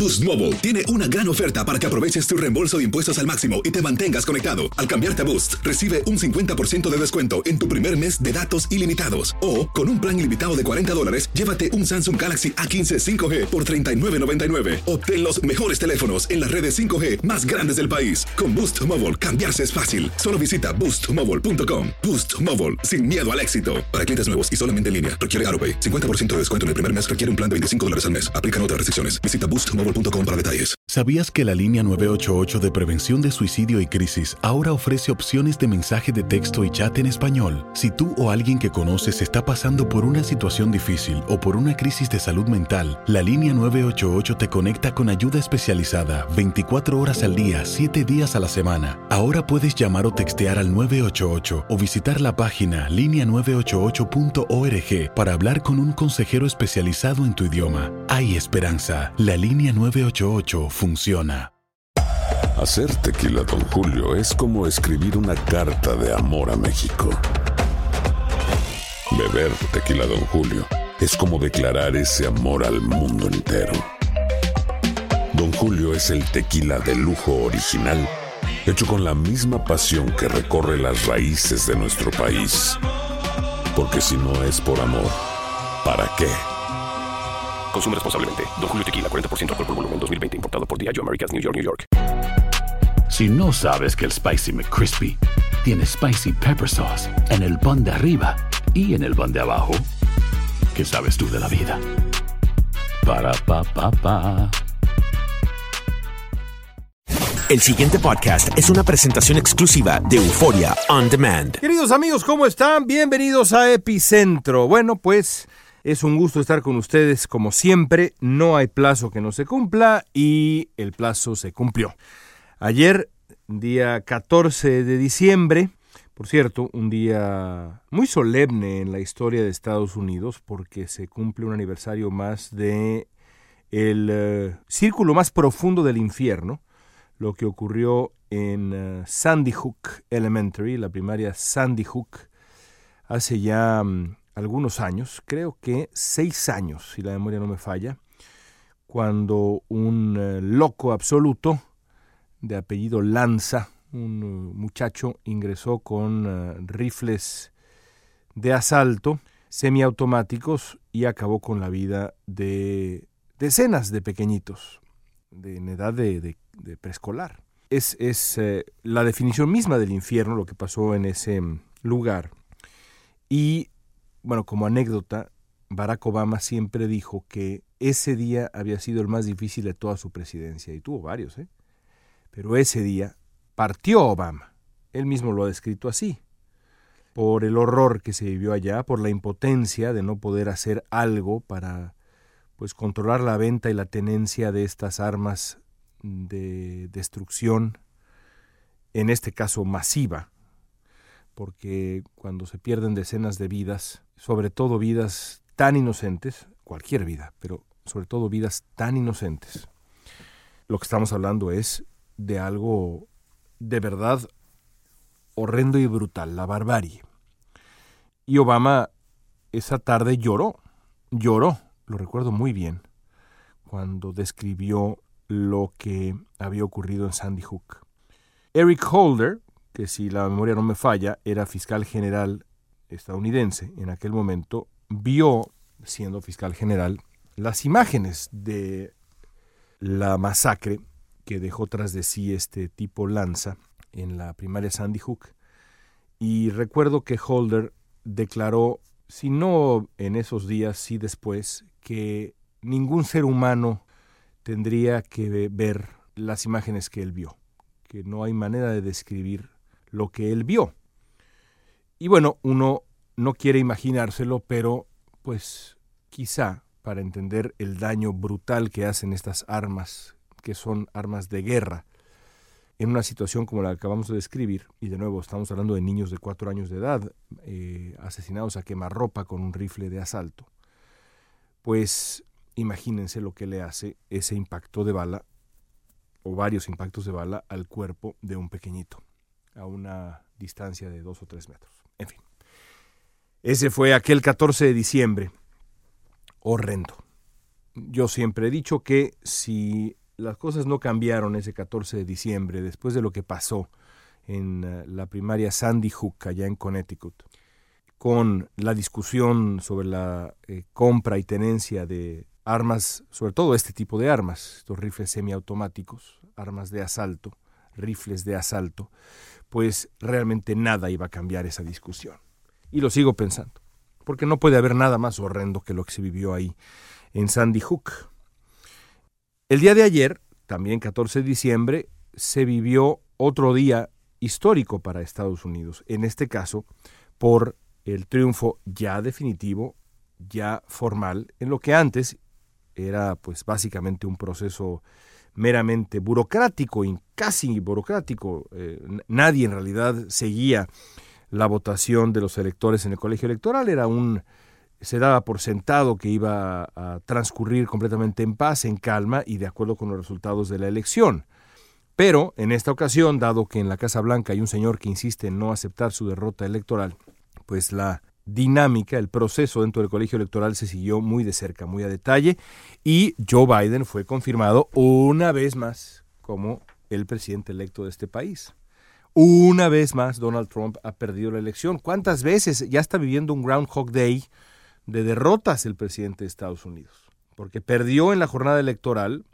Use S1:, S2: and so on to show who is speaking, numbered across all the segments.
S1: Boost Mobile tiene una gran oferta para que aproveches tu reembolso de impuestos al máximo y te mantengas conectado. Al cambiarte a Boost, recibe un 50% de descuento en tu primer mes de datos ilimitados. O, con un plan ilimitado de $40, llévate un Samsung Galaxy A15 5G por $39.99. Obtén los mejores teléfonos en las redes 5G más grandes del país. Con Boost Mobile, cambiarse es fácil. Solo visita boostmobile.com. Boost Mobile, sin miedo al éxito. Para clientes nuevos y solamente en línea, requiere AroPay. 50% de descuento en el primer mes requiere un plan de $25 al mes. Aplican otras restricciones. Visita boostmobile.com para detalles.
S2: ¿Sabías que la línea 988 de prevención de suicidio y crisis ahora ofrece opciones de mensaje de texto y chat en español? Si tú o alguien que conoces está pasando por una situación difícil o por una crisis de salud mental, la línea 988 te conecta con ayuda especializada 24 horas al día, 7 días a la semana. Ahora puedes llamar o textear al 988 o visitar la página linea988.org para hablar con un consejero especializado en tu idioma. Hay esperanza. La línea 988 funciona.
S3: Hacer tequila Don Julio es como escribir una carta de amor a México. Beber tequila Don Julio es como declarar ese amor al mundo entero. Don Julio es el tequila de lujo original, hecho con la misma pasión que recorre las raíces de nuestro país. Porque si no es por amor, ¿para qué?
S4: Consume responsablemente. Don Julio Tequila, 40% alcohol por volumen, 2020. Importado por Diageo Americas, New York, New York.
S5: Si no sabes que el Spicy McCrispy tiene Spicy Pepper Sauce en el pan de arriba y en el pan de abajo, ¿qué sabes tú de la vida? Para, pa, pa, pa.
S6: El siguiente podcast es una presentación exclusiva de Euforia On Demand.
S7: Queridos amigos, ¿cómo están? Bienvenidos a Epicentro. Bueno, pues es un gusto estar con ustedes como siempre. No hay plazo que no se cumpla y el plazo se cumplió. Ayer, día 14 de diciembre, por cierto, un día muy solemne en la historia de Estados Unidos porque se cumple un aniversario más de el círculo más profundo del infierno, lo que ocurrió en Sandy Hook Elementary, la primaria Sandy Hook, hace ya algunos años, creo que 6 años, si la memoria no me falla, cuando un loco absoluto de apellido Lanza, un muchacho, ingresó con rifles de asalto semiautomáticos y acabó con la vida de decenas de pequeñitos en edad de preescolar. Es la definición misma del infierno lo que pasó en ese lugar. Y bueno, como anécdota, Barack Obama siempre dijo que ese día había sido el más difícil de toda su presidencia, y tuvo varios, pero ese día partió Obama. Él mismo lo ha descrito así, por el horror que se vivió allá, por la impotencia de no poder hacer algo para controlar la venta y la tenencia de estas armas de destrucción, en este caso masiva, porque cuando se pierden decenas de vidas, sobre todo vidas tan inocentes, cualquier vida, pero sobre todo vidas tan inocentes, lo que estamos hablando es de algo de verdad horrendo y brutal, la barbarie. Y Obama esa tarde lloró, lo recuerdo muy bien, cuando describió lo que había ocurrido en Sandy Hook. Eric Holder, que si la memoria no me falla, era fiscal general estadounidense en aquel momento, vio, siendo fiscal general, las imágenes de la masacre que dejó tras de sí este tipo Lanza en la primaria Sandy Hook. Y recuerdo que Holder declaró, si no en esos días, sí después, que ningún ser humano tendría que ver las imágenes que él vio, que no hay manera de describir lo que él vio. Y bueno, uno no quiere imaginárselo, pero pues quizá para entender el daño brutal que hacen estas armas, que son armas de guerra, en una situación como la que acabamos de describir, y de nuevo estamos hablando de niños de 4 años de edad, asesinados a quemarropa con un rifle de asalto, pues imagínense lo que le hace ese impacto de bala, o varios impactos de bala, al cuerpo de un pequeñito, a una distancia de 2 o 3 metros. En fin, ese fue aquel 14 de diciembre, horrendo. yo siempre he dicho que si las cosas no cambiaron ese 14 de diciembre, después de lo que pasó en la primaria Sandy Hook, allá en Connecticut, con la discusión sobre la compra y tenencia de armas, sobre todo este tipo de armas, estos rifles semiautomáticos, armas de asalto, rifles de asalto, pues realmente nada iba a cambiar esa discusión. Y lo sigo pensando, porque no puede haber nada más horrendo que lo que se vivió ahí en Sandy Hook. El día de ayer, también 14 de diciembre, se vivió otro día histórico para Estados Unidos, en este caso por el triunfo ya definitivo, ya formal, en lo que antes era pues básicamente un proceso meramente burocrático y casi burocrático. Nadie en realidad seguía la votación de los electores en el colegio electoral, se daba por sentado que iba a transcurrir completamente en paz, en calma y de acuerdo con los resultados de la elección. Pero en esta ocasión, dado que en la Casa Blanca hay un señor que insiste en no aceptar su derrota electoral, pues la dinámica, el proceso dentro del colegio electoral se siguió muy de cerca, muy a detalle, y Joe Biden fue confirmado una vez más como el presidente electo de este país. Una vez más Donald Trump ha perdido la elección. ¿Cuántas veces ya está viviendo un Groundhog Day de derrotas el presidente de Estados Unidos? Porque perdió en la jornada electoral,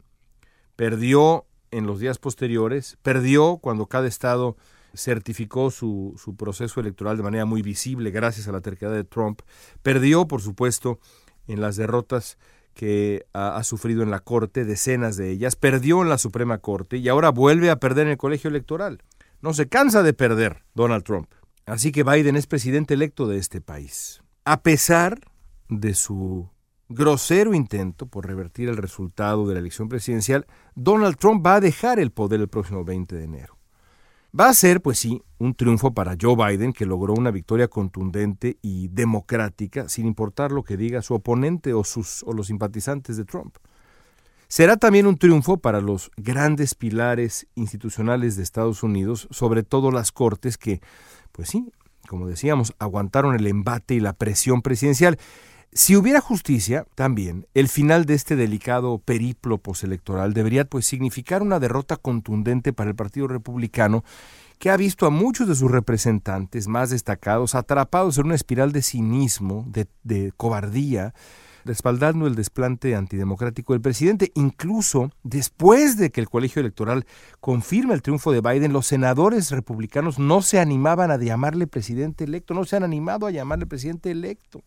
S7: perdió en los días posteriores, perdió cuando cada estado certificó su proceso electoral de manera muy visible gracias a la terquedad de Trump, perdió, por supuesto, en las derrotas que ha sufrido en la Corte, decenas de ellas, perdió en la Suprema Corte y ahora vuelve a perder en el colegio electoral. No se cansa de perder Donald Trump. Así que Biden es presidente electo de este país. A pesar de su grosero intento por revertir el resultado de la elección presidencial, Donald Trump va a dejar el poder el próximo 20 de enero. Va a ser, pues sí, un triunfo para Joe Biden, que logró una victoria contundente y democrática, sin importar lo que diga su oponente o los simpatizantes de Trump. Será también un triunfo para los grandes pilares institucionales de Estados Unidos, sobre todo las Cortes que, pues sí, como decíamos, aguantaron el embate y la presión presidencial. Si hubiera justicia, también, el final de este delicado periplo postelectoral debería pues significar una derrota contundente para el Partido Republicano, que ha visto a muchos de sus representantes más destacados atrapados en una espiral de cinismo, de cobardía, respaldando el desplante antidemocrático del presidente. Incluso después de que el colegio electoral confirma el triunfo de Biden, los senadores republicanos no se animaban a llamarle presidente electo, no se han animado a llamarle presidente electo.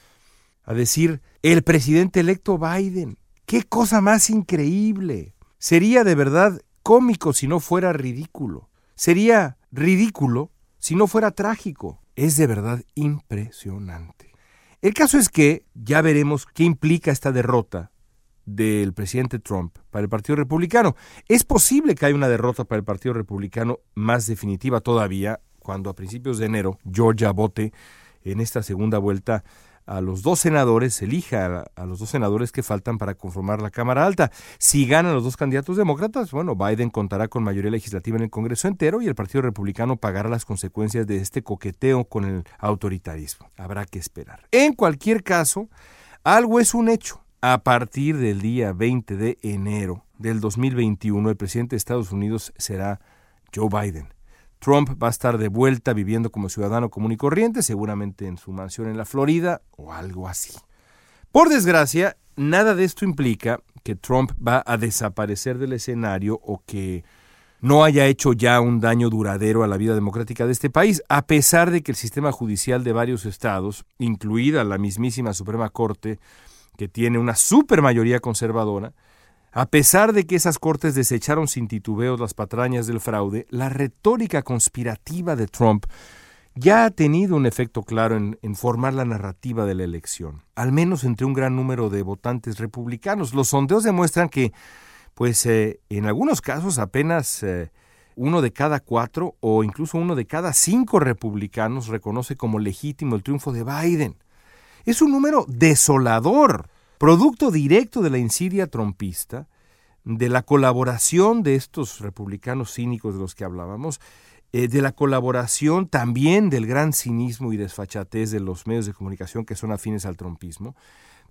S7: A decir, el presidente electo Biden. ¡Qué cosa más increíble! Sería de verdad cómico si no fuera ridículo. Sería ridículo si no fuera trágico. Es de verdad impresionante. El caso es que ya veremos qué implica esta derrota del presidente Trump para el Partido Republicano. Es posible que haya una derrota para el Partido Republicano más definitiva todavía, cuando a principios de enero Georgia vote en esta segunda vuelta a los dos senadores, elija a los dos senadores que faltan para conformar la Cámara Alta. Si ganan los dos candidatos demócratas, bueno, Biden contará con mayoría legislativa en el Congreso entero y el Partido Republicano pagará las consecuencias de este coqueteo con el autoritarismo. Habrá que esperar. En cualquier caso, algo es un hecho. A partir del día 20 de enero del 2021, el presidente de Estados Unidos será Joe Biden. Trump va a estar de vuelta viviendo como ciudadano común y corriente, seguramente en su mansión en la Florida o algo así. Por desgracia, nada de esto implica que Trump va a desaparecer del escenario o que no haya hecho ya un daño duradero a la vida democrática de este país, a pesar de que el sistema judicial de varios estados, incluida la mismísima Suprema Corte, que tiene una supermayoría conservadora, a pesar de que esas cortes desecharon sin titubeos las patrañas del fraude, la retórica conspirativa de Trump ya ha tenido un efecto claro en formar la narrativa de la elección, al menos entre un gran número de votantes republicanos. Los sondeos demuestran que, pues, en algunos casos apenas uno de cada 4 o incluso uno de cada 5 republicanos reconoce como legítimo el triunfo de Biden. Es un número desolador, producto directo de la insidia trumpista, de la colaboración de estos republicanos cínicos de los que hablábamos, de la colaboración también del gran cinismo y desfachatez de los medios de comunicación que son afines al trumpismo,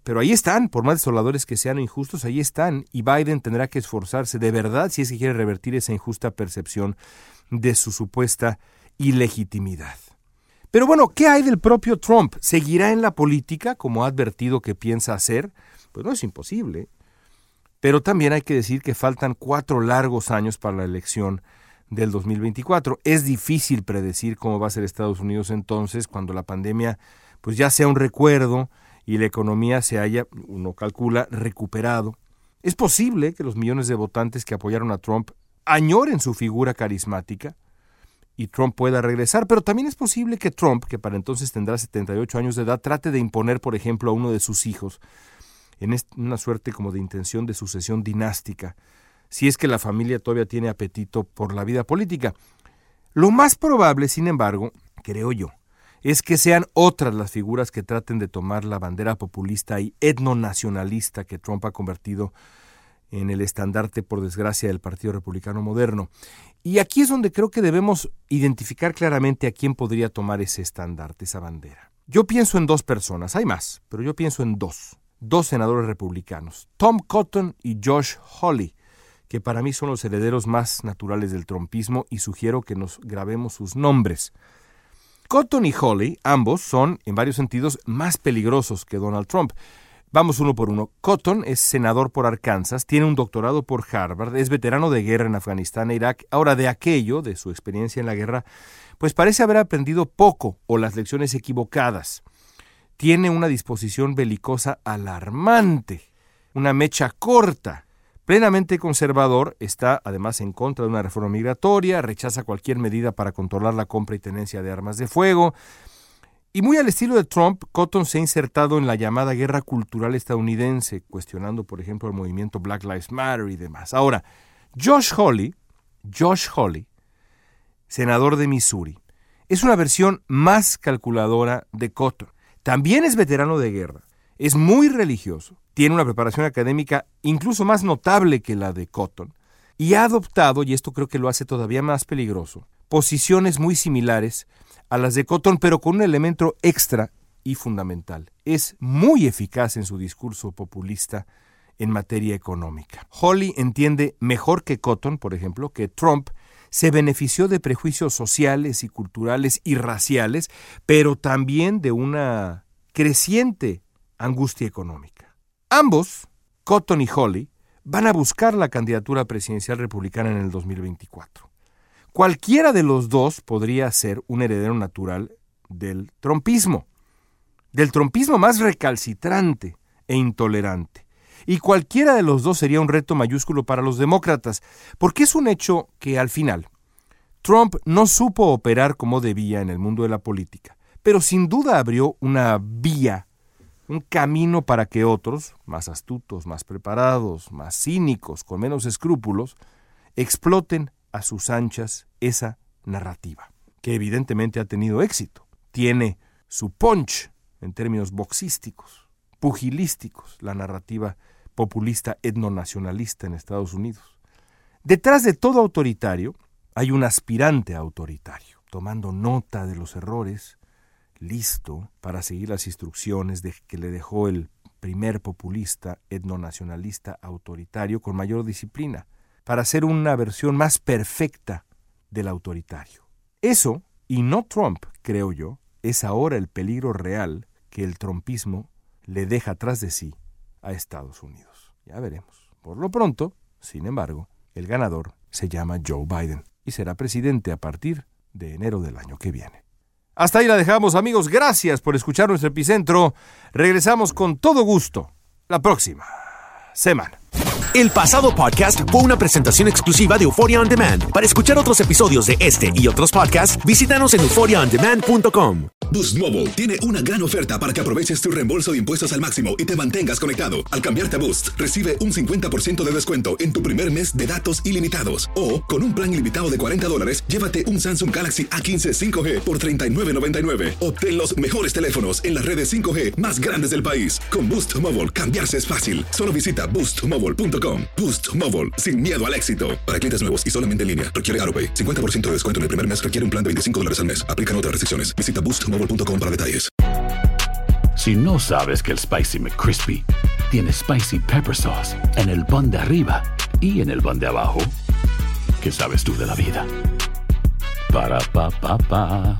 S7: Pero ahí están, por más desoladores que sean o injustos, ahí están. Y Biden tendrá que esforzarse de verdad si es que quiere revertir esa injusta percepción de su supuesta ilegitimidad. Pero bueno, ¿qué hay del propio Trump? ¿Seguirá en la política como ha advertido que piensa hacer? Pues no es imposible. Pero también hay que decir que faltan 4 largos años para la elección del 2024. Es difícil predecir cómo va a ser Estados Unidos entonces, cuando la pandemia pues ya sea un recuerdo y la economía se haya, uno calcula, recuperado. Es posible que los millones de votantes que apoyaron a Trump añoren su figura carismática y Trump pueda regresar, pero también es posible que Trump, que para entonces tendrá 78 años de edad, trate de imponer, por ejemplo, a uno de sus hijos en una suerte como de intención de sucesión dinástica, si es que la familia todavía tiene apetito por la vida política. Lo más probable, sin embargo, creo yo, es que sean otras las figuras que traten de tomar la bandera populista y etnonacionalista que Trump ha convertido en el estandarte, por desgracia, del Partido Republicano moderno. Y aquí es donde creo que debemos identificar claramente a quién podría tomar ese estandarte, esa bandera. Yo pienso en 2 personas, hay más, pero yo pienso en 2 senadores republicanos, Tom Cotton y Josh Hawley, que para mí son los herederos más naturales del trumpismo y sugiero que nos grabemos sus nombres. Cotton y Hawley, ambos son, en varios sentidos, más peligrosos que Donald Trump. Vamos uno por uno. Cotton es senador por Arkansas, tiene un doctorado por Harvard, es veterano de guerra en Afganistán e Irak. Ahora, de aquello, de su experiencia en la guerra, pues parece haber aprendido poco o las lecciones equivocadas. Tiene una disposición belicosa alarmante, una mecha corta. Plenamente conservador, está además en contra de una reforma migratoria, rechaza cualquier medida para controlar la compra y tenencia de armas de fuego. Y muy al estilo de Trump, Cotton se ha insertado en la llamada guerra cultural estadounidense, cuestionando, por ejemplo, el movimiento Black Lives Matter y demás. Ahora, Josh Hawley, senador de Missouri, es una versión más calculadora de Cotton. También es veterano de guerra, es muy religioso, tiene una preparación académica incluso más notable que la de Cotton, y ha adoptado, y esto creo que lo hace todavía más peligroso, posiciones muy similares a las de Cotton, pero con un elemento extra y fundamental. Es muy eficaz en su discurso populista en materia económica. Hawley entiende mejor que Cotton, por ejemplo, que Trump se benefició de prejuicios sociales y culturales y raciales, pero también de una creciente angustia económica. Ambos, Cotton y Hawley, van a buscar la candidatura presidencial republicana en el 2024. Cualquiera de los dos podría ser un heredero natural del trumpismo más recalcitrante e intolerante. Y cualquiera de los dos sería un reto mayúsculo para los demócratas, porque es un hecho que al final Trump no supo operar como debía en el mundo de la política, pero sin duda abrió una vía, un camino para que otros, más astutos, más preparados, más cínicos, con menos escrúpulos, exploten a sus anchas esa narrativa, que evidentemente ha tenido éxito. Tiene su punch en términos boxísticos, pugilísticos, la narrativa populista etnonacionalista en Estados Unidos. Detrás de todo autoritario hay un aspirante autoritario, tomando nota de los errores, listo para seguir las instrucciones que le dejó el primer populista etnonacionalista autoritario con mayor disciplina, para hacer una versión más perfecta del autoritario. Eso, y no Trump, creo yo, es ahora el peligro real que el trumpismo le deja tras de sí a Estados Unidos. Ya veremos. Por lo pronto, sin embargo, el ganador se llama Joe Biden y será presidente a partir de enero del año que viene. Hasta ahí la dejamos, amigos. Gracias por escuchar nuestro Epicentro. Regresamos con todo gusto la próxima semana.
S6: El pasado podcast fue una presentación exclusiva de Euphoria On Demand. Para escuchar otros episodios de este y otros podcasts, visítanos en euphoriaondemand.com.
S1: Boost Mobile tiene una gran oferta para que aproveches tu reembolso de impuestos al máximo y te mantengas conectado. Al cambiarte a Boost, recibe un 50% de descuento en tu primer mes de datos ilimitados. O, con un plan ilimitado de $40, llévate un Samsung Galaxy A15 5G por $39.99. Obtén los mejores teléfonos en las redes 5G más grandes del país. Con Boost Mobile, cambiarse es fácil. Solo visita boostmobile.com. Boost Mobile, sin miedo al éxito. Para clientes nuevos y solamente en línea, requiere AutoPay. 50% de descuento en el primer mes requiere un plan de $25 al mes. Aplican otras restricciones. Visita boostmobile.com para detalles.
S5: Si no sabes que el Spicy McCrispy tiene Spicy Pepper Sauce en el pan de arriba y en el pan de abajo, ¿qué sabes tú de la vida? Para, pa, pa, pa.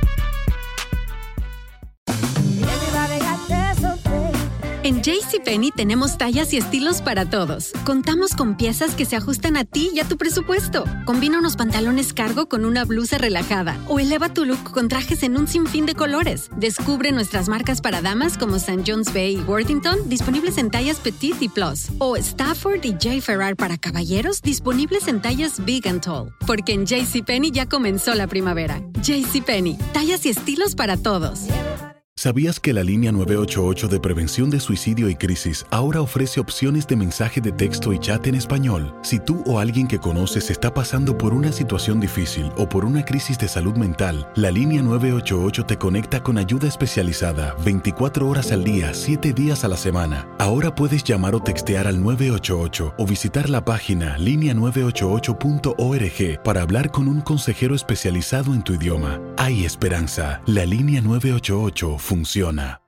S8: En JCPenney tenemos tallas y estilos para todos. Contamos con piezas que se ajustan a ti y a tu presupuesto. Combina unos pantalones cargo con una blusa relajada o eleva tu look con trajes en un sinfín de colores. Descubre nuestras marcas para damas como St. John's Bay y Worthington, disponibles en tallas Petite y Plus. O Stafford y J. Ferrar para caballeros, disponibles en tallas Big and Tall. Porque en JCPenney ya comenzó la primavera. JCPenney, tallas y estilos para todos.
S2: ¿Sabías que la línea 988 de prevención de suicidio y crisis ahora ofrece opciones de mensaje de texto y chat en español? Si tú o alguien que conoces está pasando por una situación difícil o por una crisis de salud mental, la línea 988 te conecta con ayuda especializada 24 horas al día, 7 días a la semana. Ahora puedes llamar o textear al 988 o visitar la página linea988.org para hablar con un consejero especializado en tu idioma. Hay esperanza. La línea 988 funciona.